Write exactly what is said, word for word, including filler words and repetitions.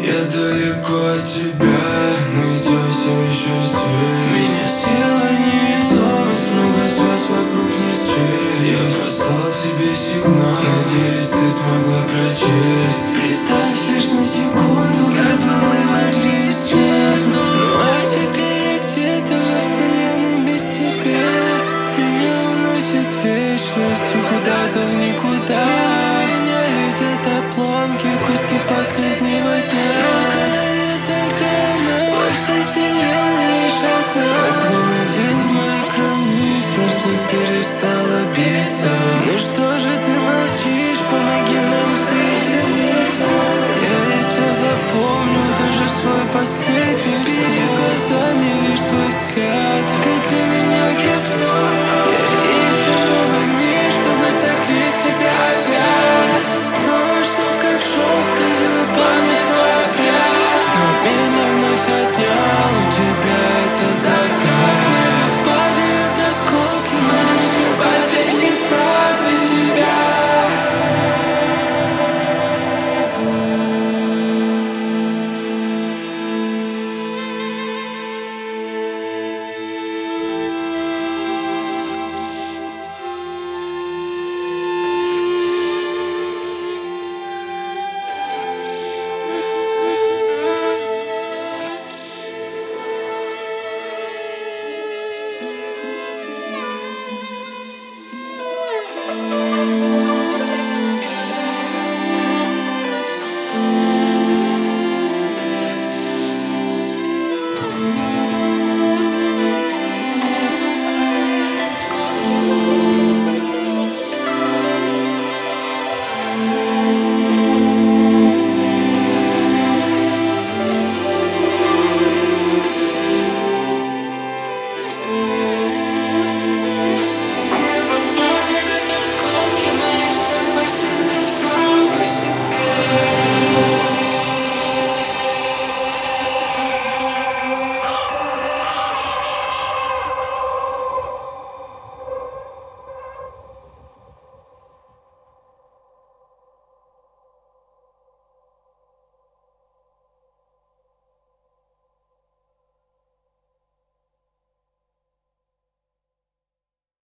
Я далеко от тебя, но ведь я все еще здесь. Меня съела невесомость, много звезд вокруг не счесть. Я послал тебе сигнал, надеюсь, ты смогла прочесть. Представь лишь на секунду, как бы мы могли исчезнуть. Ну а теперь я где-то во вселенной без тебя. Меня уносит вечностью куда-то в никуда. Меня летят обломки, куски последнего дня. Но в голове только она, во всей вселенной лишь одна. Открой ведьма экраны, сердце перестало биться. Ну что же ты молчишь, помоги нам соединиться. Я ведь все запомню, даже свой последний. Перед глазами лишь твой взгляд.